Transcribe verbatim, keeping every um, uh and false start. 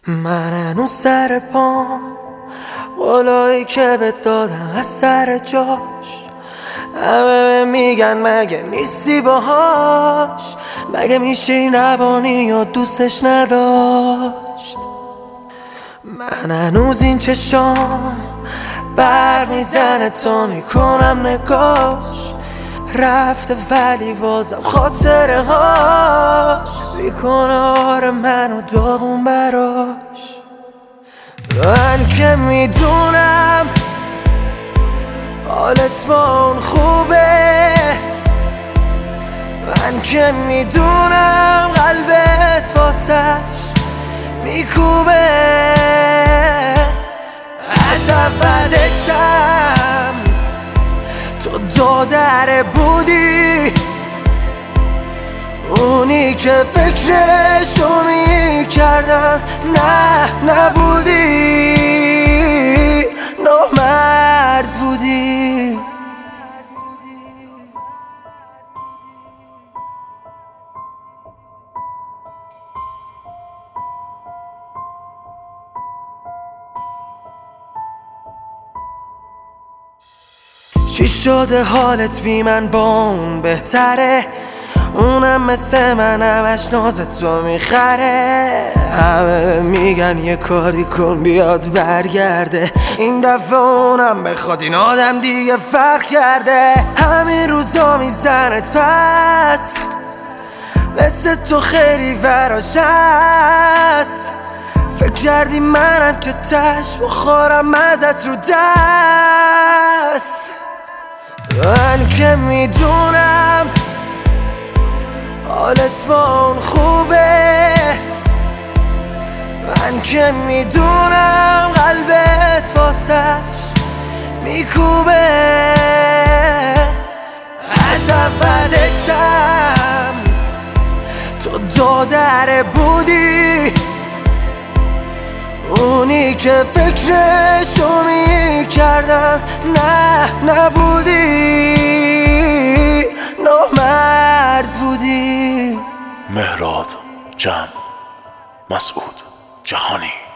من هنوز سر پام، قولایی که بهت دادم از سر جاش. همه میگن مگه نیستی باهاش، مگه میشه این روانی یا دوستش نداشت. من هنوز این چشام بر میزنه تا میکنم نگاش، رفته ولی بازم خاطره هاش میکنه آره منو داغون براش. من که میدونم حالت با اون خوبه، من که میدونم قلبت واسش میکوبه. از اولشم تو دادره بودی، اونی که فکرشو میکردم نه نبودی، نامرد بودی. چی شده حالت بی من با اون بهتره؟ اونم مثل من همش ناز تو میخره. همه میگن یه کاری کن بیاد برگرده، این دفعه اونم بخواد این آدم دیگه فرق کرده. همین روزا میزنت پس، مثل تو خیلی براش هست. فکر کردی منم که تش بخورم ازت رو دست. من که میدونم حالت با اون خوبه، من که میدونم قلبت واسش میکوبه. از اولشم تو دادره بودی، اونی که فکرشو میکردم نه نبودی، نامرد بودی. مهراد جمع مسعود جهانی.